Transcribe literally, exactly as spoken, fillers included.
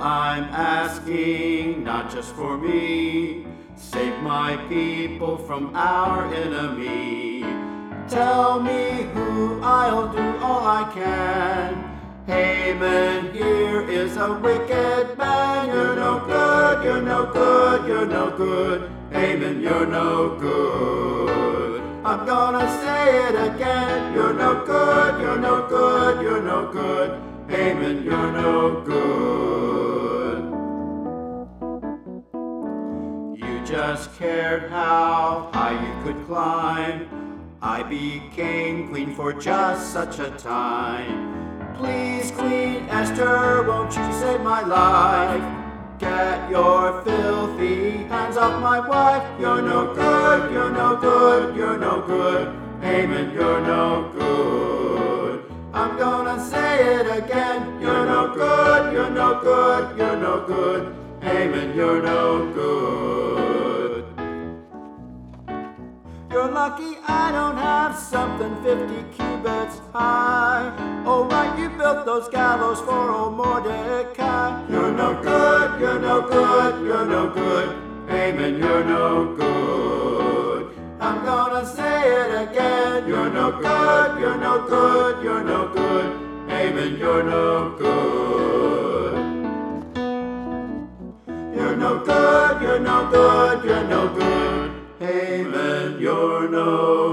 I'm asking, not just for me, save my people from our enemy. Tell me who, I'll do all I can. Haman here is a wicked man. You're no good, you're no good, you're no good. Haman, you're no good. I'm gonna say it again. You're no good, you're no good, you're no good. Haman, you're no good. You just cared how high you could climb. I became queen for just such a time. Please, Queen Esther, won't you save my life? Get your filthy hands off my wife. You're no good, you're no good, you're no good. Haman, you're no good. I'm gonna say it again. You're no good, you're no good, you're no good. Haman, you're no good. You're lucky I don't have something fifty cubits high. Oh right, you built those gallows for old Mordecai. You're no good, you're no good, you're no good. Haman, you're no good. I'm gonna say it again. You're no good, you're no good, you're no good. Haman, you're no good. You're no good, you're no good, you're no good. Haman, you're no